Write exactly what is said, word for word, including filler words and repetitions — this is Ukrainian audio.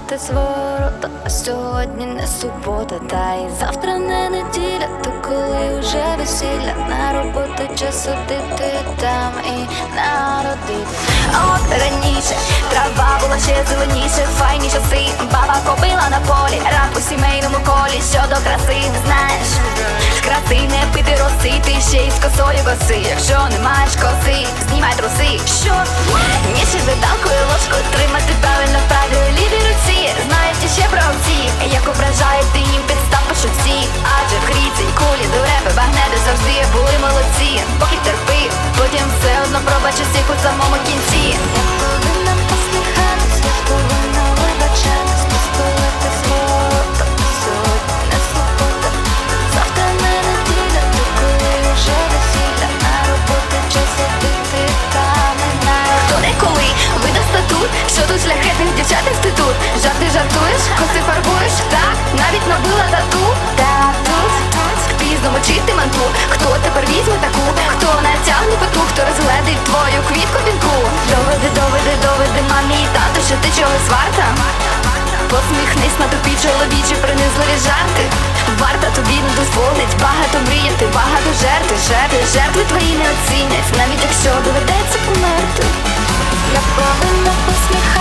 спустити сворота. А сьогодні не субота, та і завтра не неділя. То коли вже весілля, на роботу час ходити там і народити. От раніше трава була ще зеленіше, файні часи, баба копила на полі, рад у сімейному колі. Щодо краси, знаєш, з краси не пити роси, ти ще й з косою коси. Якщо не маєш коси, знімай труси. Що? Ніж видалкою ложкою тримати правильно в правій лівій руці. Знаєте ще про овці, як ображаєте їм підстав пошуці. Адже кріці, кулі, дуреби, багнеди завжди були молодці. Поки терпи, потім все одно пробачу всіх у самому кінці. Я повинна посміхатись, я повинна вибачатись, пістолети свого. Сьогодні не субота, завтра не неділя. То коли вже весілля, на роботу час ходити там і на. Хто не коли видасть статут, що тут шляхетних дівчат інститут. Жарти жартуєш, коси фарбуєш, так, навіть набила тату. Та тут, пізно мочити манту. Хто тепер візьме таку, хто натягне пету, хто розгледить твою квітку вінку. Доведи, доведи, доведи мамі і тату, що ти чогось варта. Посміхнись на тупі чоловічі принизливі жарти. Варта тобі не дозволить багато мріяти, багато жерти, жерти, жертви твої не оцінять, навіть якщо доведеться померти. Я повинна посміхатись.